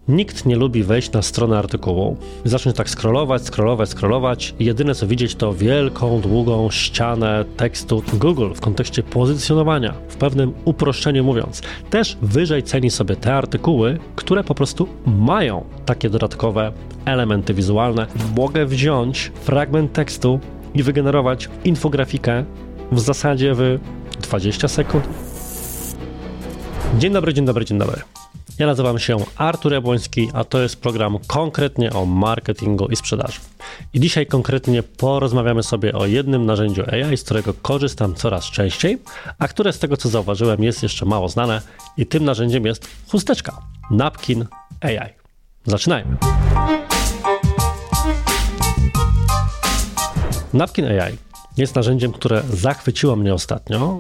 Nikt nie lubi wejść na stronę artykułu i zacząć tak scrollować i jedyne co widzieć to wielką, długą ścianę tekstu. Google w kontekście pozycjonowania, w pewnym uproszczeniu mówiąc, też wyżej ceni sobie te artykuły, które po prostu mają takie dodatkowe elementy wizualne. Mogę wziąć fragment tekstu i wygenerować infografikę w zasadzie w 20 sekund. Dzień dobry. Ja nazywam się Artur Jabłoński, a to jest program konkretnie o marketingu i sprzedaży. I dzisiaj konkretnie porozmawiamy sobie o jednym narzędziu AI, z którego korzystam coraz częściej, a które z tego co zauważyłem jest jeszcze mało znane i tym narzędziem jest chusteczka Napkin AI. Zaczynajmy. Napkin AI jest narzędziem, które zachwyciło mnie ostatnio,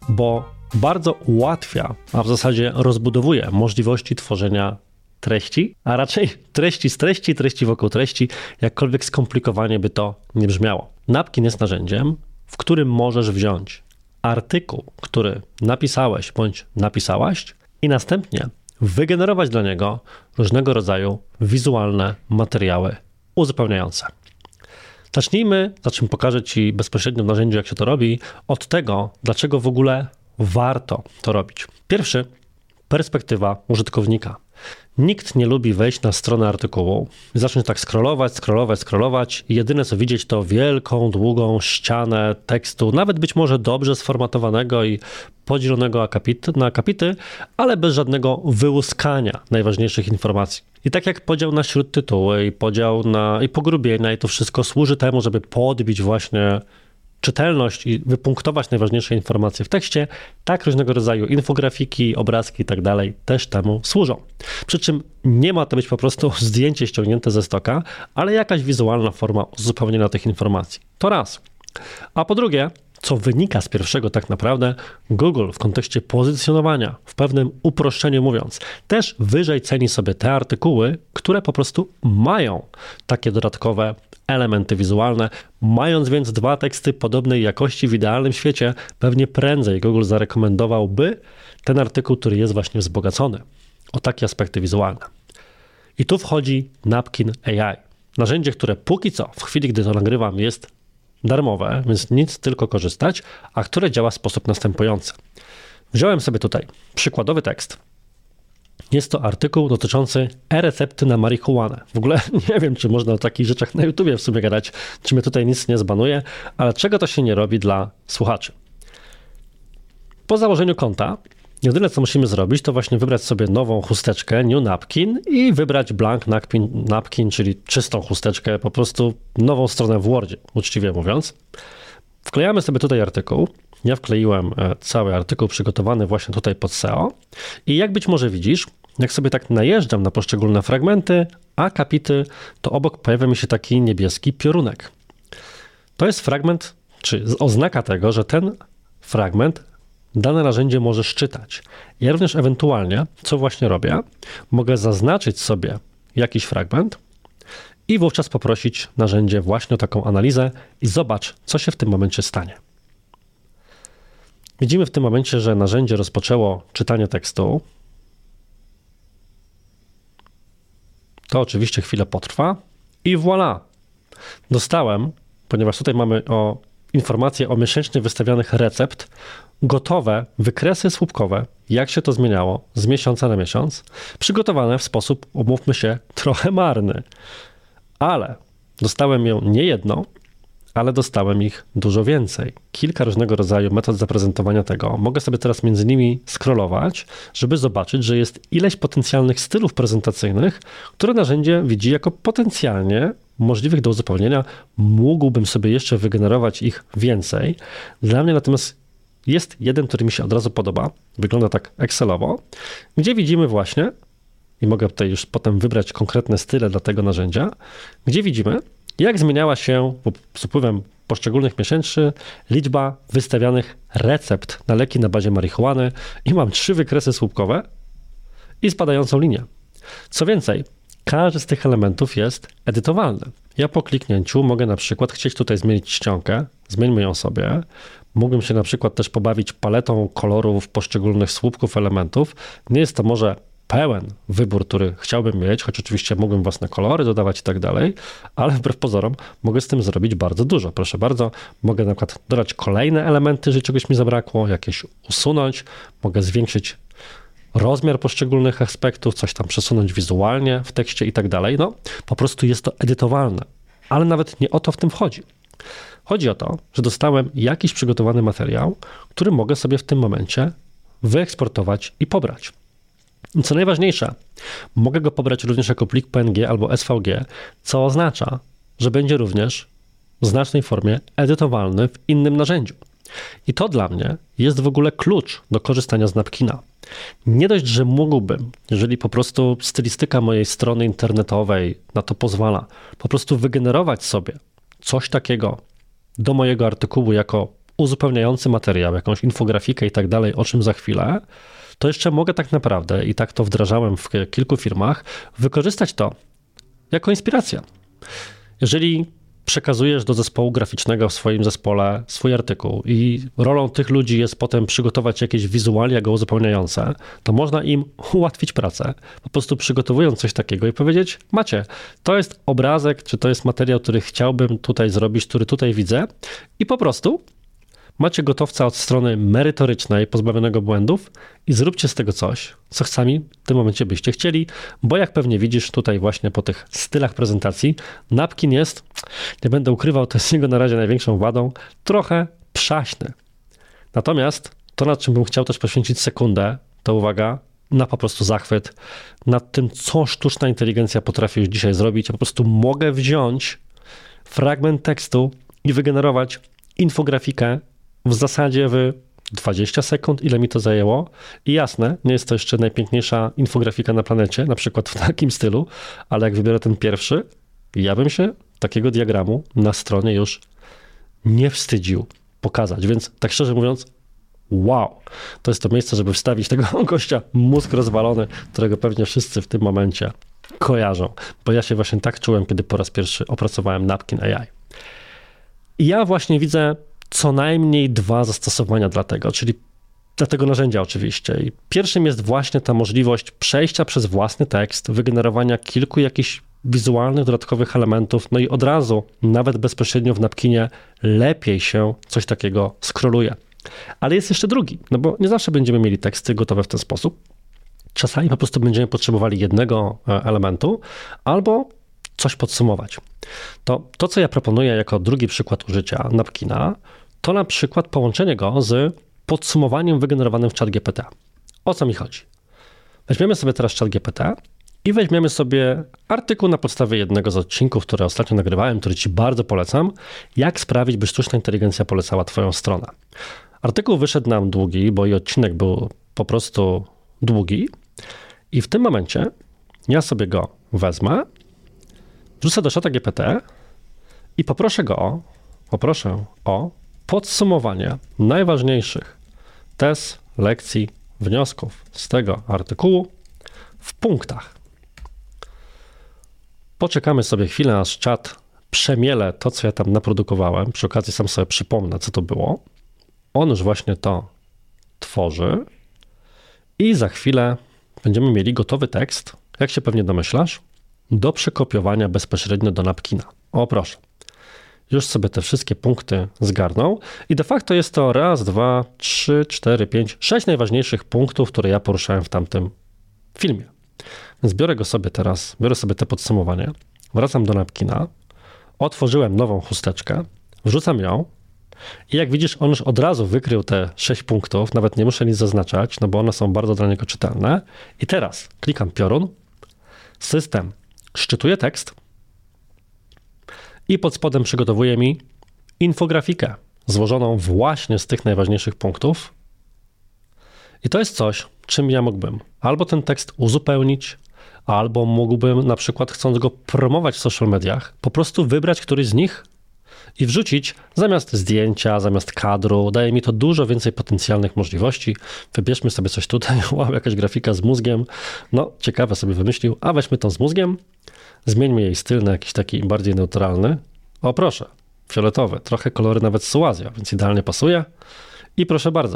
bo bardzo ułatwia, a w zasadzie rozbudowuje możliwości tworzenia treści, a raczej treści z treści, treści wokół treści, jakkolwiek skomplikowanie by to nie brzmiało. Napkin jest narzędziem, w którym możesz wziąć artykuł, który napisałeś bądź napisałaś i następnie wygenerować dla niego różnego rodzaju wizualne materiały uzupełniające. Zacznijmy, za czym pokażę Ci bezpośrednio w narzędziu, jak się to robi, od tego, dlaczego w ogóle warto to robić. Pierwszy, perspektywa użytkownika. Nikt nie lubi wejść na stronę artykułu i zacząć tak scrollować i jedyne co widzieć to wielką, długą ścianę tekstu, nawet być może dobrze sformatowanego i podzielonego na akapity, ale bez żadnego wyłuskania najważniejszych informacji. I tak jak podział na śródtytuły i podział i pogrubienia i to wszystko służy temu, żeby podbić właśnie czytelność i wypunktować najważniejsze informacje w tekście, tak różnego rodzaju infografiki, obrazki i tak dalej też temu służą. Przy czym nie ma to być po prostu zdjęcie ściągnięte ze stoka, ale jakaś wizualna forma uzupełnienia tych informacji. To raz. A po drugie, co wynika z pierwszego tak naprawdę, Google w kontekście pozycjonowania, w pewnym uproszczeniu mówiąc, też wyżej ceni sobie te artykuły, które po prostu mają takie dodatkowe elementy wizualne. Mając więc dwa teksty podobnej jakości w idealnym świecie, pewnie prędzej Google zarekomendowałby ten artykuł, który jest właśnie wzbogacony o takie aspekty wizualne. I tu wchodzi Napkin AI. Narzędzie, które póki co, w chwili gdy to nagrywam, jest darmowe, więc nic, tylko korzystać, a które działa w sposób następujący. Wziąłem sobie tutaj przykładowy tekst. Jest to artykuł dotyczący e-recepty na marihuanę. W ogóle nie wiem, czy można o takich rzeczach na YouTubie w sumie gadać, czy mnie tutaj nic nie zbanuje, ale czego to się nie robi dla słuchaczy. Po założeniu konta, jedyne co musimy zrobić, to właśnie wybrać sobie nową chusteczkę, New Napkin i wybrać blank napkin, czyli czystą chusteczkę, po prostu nową stronę w Wordzie, uczciwie mówiąc. Wklejamy sobie tutaj artykuł. Ja wkleiłem cały artykuł przygotowany właśnie tutaj pod SEO i jak być może widzisz, jak sobie tak najeżdżam na poszczególne fragmenty, akapity, to obok pojawia mi się taki niebieski piorunek. To jest fragment, czy oznaka tego, że ten fragment dane narzędzie możesz czytać. Ja również ewentualnie, co właśnie robię, mogę zaznaczyć sobie jakiś fragment i wówczas poprosić narzędzie właśnie o taką analizę i zobacz, co się w tym momencie stanie. Widzimy w tym momencie, że narzędzie rozpoczęło czytanie tekstu. To oczywiście chwilę potrwa i voilà! Dostałem, ponieważ tutaj mamy informacje o miesięcznie wystawianych recept, gotowe wykresy słupkowe, jak się to zmieniało z miesiąca na miesiąc, przygotowane w sposób, umówmy się, trochę marny. Ale dostałem ją nie jedną, ale dostałem ich dużo więcej. Kilka różnego rodzaju metod zaprezentowania tego. Mogę sobie teraz między nimi scrollować, żeby zobaczyć, że jest ileś potencjalnych stylów prezentacyjnych, które narzędzie widzi jako potencjalnie możliwych do uzupełnienia. Mógłbym sobie jeszcze wygenerować ich więcej. Dla mnie natomiast jest jeden, który mi się od razu podoba. Wygląda tak Excelowo, gdzie widzimy właśnie, i mogę tutaj już potem wybrać konkretne style dla tego narzędzia, gdzie widzimy, jak zmieniała się z upływem poszczególnych miesięcy liczba wystawianych recept na leki na bazie marihuany i mam 3 wykresy słupkowe i spadającą linię. Co więcej, każdy z tych elementów jest edytowalny. Ja po kliknięciu mogę na przykład chcieć tutaj zmienić czcionkę, zmieńmy ją sobie. Mógłbym się na przykład też pobawić paletą kolorów poszczególnych słupków elementów. Nie jest to może pełen wybór, który chciałbym mieć, choć oczywiście mógłbym własne kolory dodawać i tak dalej, ale wbrew pozorom mogę z tym zrobić bardzo dużo. Proszę bardzo, mogę na przykład dodać kolejne elementy, jeżeli czegoś mi zabrakło, jakieś usunąć, mogę zwiększyć rozmiar poszczególnych aspektów, coś tam przesunąć wizualnie w tekście i tak dalej. No, po prostu jest to edytowalne, ale nawet nie o to w tym chodzi. Chodzi o to, że dostałem jakiś przygotowany materiał, który mogę sobie w tym momencie wyeksportować i pobrać. I co najważniejsze, mogę go pobrać również jako plik PNG albo SVG, co oznacza, że będzie również w znacznej formie edytowalny w innym narzędziu. I to dla mnie jest w ogóle klucz do korzystania z Napkina. Nie dość, że mógłbym, jeżeli po prostu stylistyka mojej strony internetowej na to pozwala, po prostu wygenerować sobie coś takiego do mojego artykułu jako uzupełniający materiał, jakąś infografikę i tak dalej, o czym za chwilę, to jeszcze mogę tak naprawdę, i tak to wdrażałem w kilku firmach, wykorzystać to jako inspirację. Jeżeli przekazujesz do zespołu graficznego w swoim zespole swój artykuł i rolą tych ludzi jest potem przygotować jakieś wizualia go uzupełniające, to można im ułatwić pracę, po prostu przygotowując coś takiego i powiedzieć: macie, to jest obrazek, czy to jest materiał, który chciałbym tutaj zrobić, który tutaj widzę, i po prostu macie gotowca od strony merytorycznej, pozbawionego błędów, i zróbcie z tego coś, co sami w tym momencie byście chcieli, bo jak pewnie widzisz tutaj właśnie po tych stylach prezentacji, Napkin jest, nie będę ukrywał, to jest jego na razie największą wadą, trochę przaśny. Natomiast to, nad czym bym chciał też poświęcić sekundę, to uwaga, na po prostu zachwyt nad tym, co sztuczna inteligencja potrafi już dzisiaj zrobić. Ja po prostu mogę wziąć fragment tekstu i wygenerować infografikę w zasadzie w 20 sekund, ile mi to zajęło. I jasne, nie jest to jeszcze najpiękniejsza infografika na planecie, na przykład w takim stylu, ale jak wybiorę ten pierwszy, ja bym się takiego diagramu na stronie już nie wstydził pokazać. Więc tak szczerze mówiąc, wow, to jest to miejsce, żeby wstawić tego gościa mózg rozwalony, którego pewnie wszyscy w tym momencie kojarzą, bo ja się właśnie tak czułem, kiedy po raz pierwszy opracowałem Napkin AI. I ja właśnie widzę co najmniej dwa zastosowania dla tego narzędzia oczywiście. I pierwszym jest właśnie ta możliwość przejścia przez własny tekst, wygenerowania kilku jakichś wizualnych, dodatkowych elementów, no i od razu, nawet bezpośrednio w Napkinie, lepiej się coś takiego scrolluje. Ale jest jeszcze drugi, no bo nie zawsze będziemy mieli teksty gotowe w ten sposób. Czasami po prostu będziemy potrzebowali jednego elementu albo coś podsumować. To, co ja proponuję jako drugi przykład użycia Napkina, to na przykład połączenie go z podsumowaniem wygenerowanym w ChatGPT. O co mi chodzi? Weźmiemy sobie teraz ChatGPT i weźmiemy sobie artykuł na podstawie jednego z odcinków, które ostatnio nagrywałem, który ci bardzo polecam, jak sprawić, by sztuczna inteligencja polecała twoją stronę. Artykuł wyszedł nam długi, bo i odcinek był po prostu długi, i w tym momencie ja sobie go wezmę, wrzucę do ChatGPT i poproszę o podsumowanie najważniejszych tez, lekcji, wniosków z tego artykułu w punktach. Poczekamy sobie chwilę, aż czat przemielę to, co ja tam naprodukowałem. Przy okazji sam sobie przypomnę, co to było. On już właśnie to tworzy i za chwilę będziemy mieli gotowy tekst, jak się pewnie domyślasz, do przekopiowania bezpośrednio do Napkina. O proszę, już sobie te wszystkie punkty zgarnął i de facto jest to 1, 2, 3, 4, 5, 6 najważniejszych punktów, które ja poruszałem w tamtym filmie. Więc biorę sobie te podsumowanie, wracam do Napkina, otworzyłem nową chusteczkę, wrzucam ją i jak widzisz, on już od razu wykrył te 6 punktów, nawet nie muszę nic zaznaczać, no bo one są bardzo dla niego czytelne. I teraz klikam piorun, system szczytuje tekst i pod spodem przygotowuje mi infografikę złożoną właśnie z tych najważniejszych punktów. I to jest coś, czym ja mógłbym albo ten tekst uzupełnić, albo mógłbym na przykład, chcąc go promować w social mediach, po prostu wybrać któryś z nich i wrzucić zamiast zdjęcia, zamiast kadru. Daje mi to dużo więcej potencjalnych możliwości. Wybierzmy sobie coś tutaj, wow, jakaś grafika z mózgiem. No, ciekawe sobie wymyślił, a weźmy tą z mózgiem, zmieńmy jej styl na jakiś taki bardziej neutralny. O proszę, fioletowy, trochę kolory nawet z Suazja, więc idealnie pasuje. I proszę bardzo,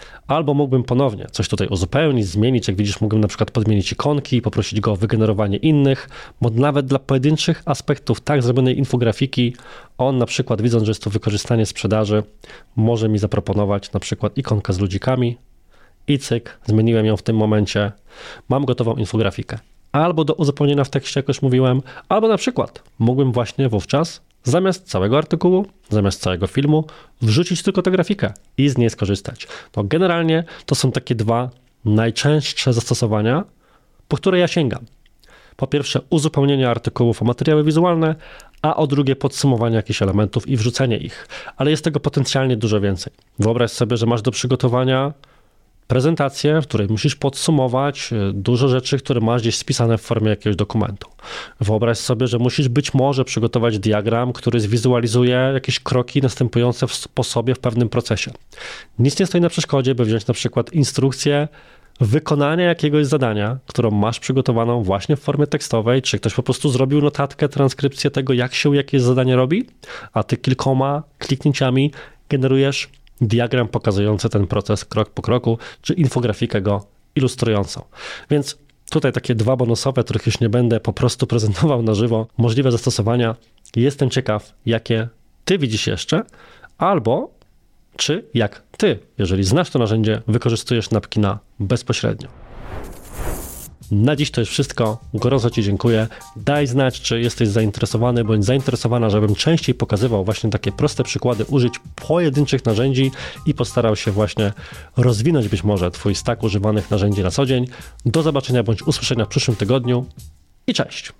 Albo mógłbym ponownie coś tutaj uzupełnić, zmienić. Jak widzisz, mógłbym na przykład podmienić ikonki i poprosić go o wygenerowanie innych, bo nawet dla pojedynczych aspektów tak zrobionej infografiki, on na przykład, widząc, że jest to wykorzystanie sprzedaży, może mi zaproponować na przykład ikonkę z ludzikami i cyk, zmieniłem ją w tym momencie, mam gotową infografikę. Albo do uzupełnienia w tekście, jak już mówiłem, albo na przykład mógłbym właśnie wówczas zamiast całego artykułu, zamiast całego filmu, wrzucić tylko tę grafikę i z niej skorzystać. No generalnie to są takie dwa najczęstsze zastosowania, po które ja sięgam. Po pierwsze uzupełnienie artykułów o materiały wizualne, a o drugie podsumowanie jakichś elementów i wrzucenie ich. Ale jest tego potencjalnie dużo więcej. Wyobraź sobie, że masz do przygotowania prezentację, w której musisz podsumować dużo rzeczy, które masz gdzieś spisane w formie jakiegoś dokumentu. Wyobraź sobie, że musisz być może przygotować diagram, który zwizualizuje jakieś kroki następujące w sposobie w pewnym procesie. Nic nie stoi na przeszkodzie, by wziąć na przykład instrukcję wykonania jakiegoś zadania, którą masz przygotowaną właśnie w formie tekstowej, czy ktoś po prostu zrobił notatkę, transkrypcję tego, jak się jakieś zadanie robi, a ty kilkoma kliknięciami generujesz diagram pokazujący ten proces krok po kroku, czy infografikę go ilustrującą. Więc tutaj takie dwa bonusowe, których już nie będę po prostu prezentował na żywo, możliwe zastosowania. Jestem ciekaw, jakie ty widzisz jeszcze, albo czy jak ty, jeżeli znasz to narzędzie, wykorzystujesz Napkina bezpośrednio. Na dziś to już wszystko. Gorąco ci dziękuję. Daj znać, czy jesteś zainteresowany bądź zainteresowana, żebym częściej pokazywał właśnie takie proste przykłady użyć pojedynczych narzędzi i postarał się właśnie rozwinąć być może twój stack używanych narzędzi na co dzień. Do zobaczenia bądź usłyszenia w przyszłym tygodniu i cześć.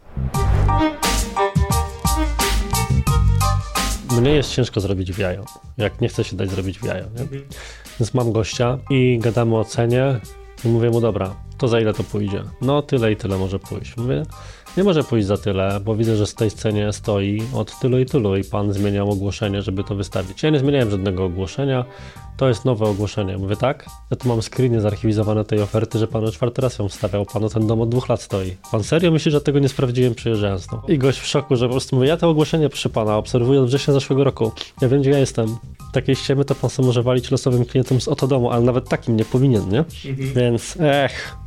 Mnie jest ciężko zrobić w jajo, jak nie chcę się dać zrobić w jajo. Nie? Więc mam gościa i gadamy o cenie i mówię mu, dobra, to za ile to pójdzie? No tyle i tyle może pójść. Mówię, nie może pójść za tyle, bo widzę, że w tej cenie stoi od tylu i tylu i pan zmieniał ogłoszenie, żeby to wystawić. Ja nie zmieniałem żadnego ogłoszenia, to jest nowe ogłoszenie. Mówię, tak? Ja tu mam screeny zarchiwizowane tej oferty, że pan 4. raz ją wstawiał, panu ten dom od 2 lat stoi. Pan serio myśli, że tego nie sprawdziłem przyjeżdżając? No. I gość w szoku, że po prostu mówię, ja to ogłoszenie, proszę pana, obserwuję od września zeszłego roku. Ja wiem, gdzie ja jestem. Takiej ściemy to pan sobie może walić losowym klientom z oto domu, ale nawet takim nie powinien, nie? Więc